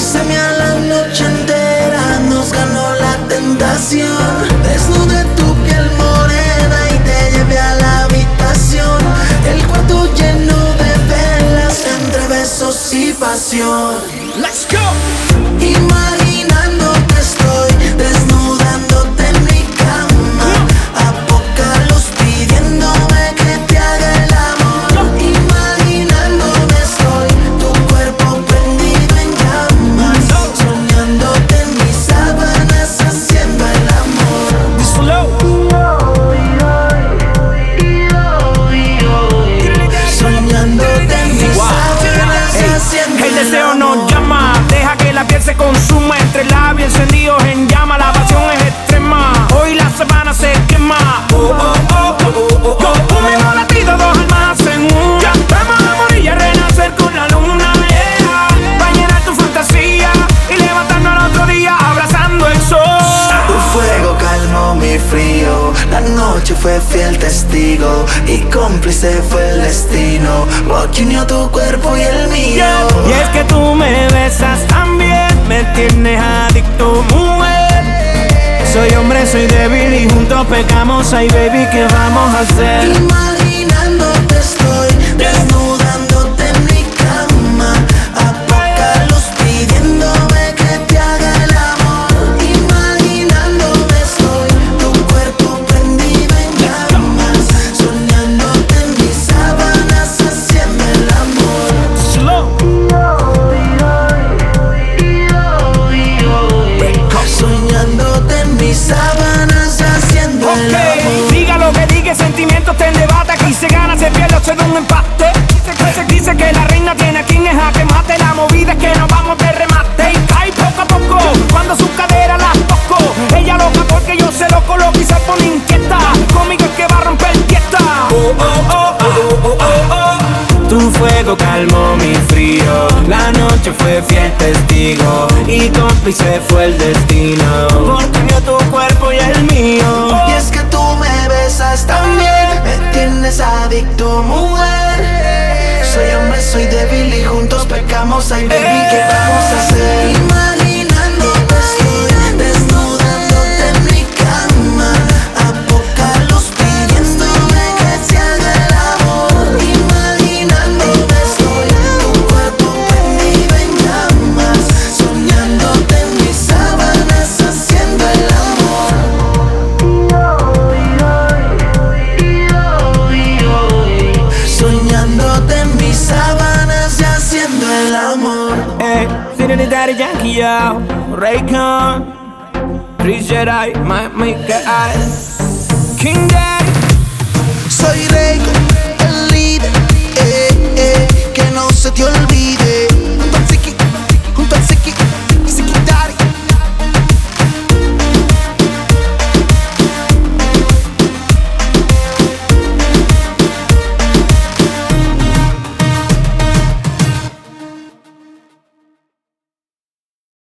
Bésame a la noche entera, nos ganó la tentación. Desnude tu piel morena y te llevé a la habitación. El cuarto lleno de velas, entre besos y pasión. Let's go. Imaginándote estoy, desnudándote en mi cama. A poca luz pidiéndome que te haga el amor. Imaginándote estoy, tu cuerpo prendido en llamas. Soñándote en mis sábanas, haciendo el amor. Soñándote en mis sábanas, haciendo El el deseo amor. nos llama, deja que la piel se consuma. Entre labios encendidos en llama, la pasión es extrema. Hoy la sabana se quema. Un mismo latido, dos almas en una. Vamos a morir y a renacer con la luna, yeah. Va a llenar tu fantasía y levantarnos al otro día abrazando el sol. Tu fuego calmó mi frío, la noche fue fiel testigo y cómplice fue el destino, que unió tu cuerpo y el mío. Y es que tú me besas también, me tienes adicto, mujer. Soy hombre, soy débil y juntos pecamos. Ay, baby, ¿qué vamos a hacer? Imaginándote estoy, desnudándote en mi cama. A poca luz pidiéndome que te haga el amor. Imaginándote estoy, tu cuerpo prendido en llamas. Soñándote en mis sábanas, haciendo el amor. Slow. Soñándote en mis sábanas, haciendo el amor. Diga lo que diga, sentimientos te debate. Aquí se gana, se pierde o se da un empate. Dice que la reina tiene a quien es jaque mate. La movida es que nos vamos de remate. Y cae poco a poco, cuando su cadera las toco. Ella loca porque yo se lo coloco y se pone inquieta. Conmigo es que va a romper fiesta. Tu fuego calmó mi frío, la noche fue fiel testigo y cómplice fue el destino, porque unió tu cuerpo y el mío. Y es que tú me besas también, me tienes adicto, mujer. Soy hombre, soy débil y juntos pecamos. Ay, baby, ¿qué vamos a hacer? Imaginándote estoy, desnudándote en mi cama. A poca luz pidiéndome que te haga el amor. Imaginándote estoy, tu cuerpo prendido en llamas. Soñándote en mis sábanas, haciendo el amor. Soñándote en mis sábanas y haciendo el amor. City de Daddy Yankee, yo, Raycon, Chris Jedi, Mike King Daddy.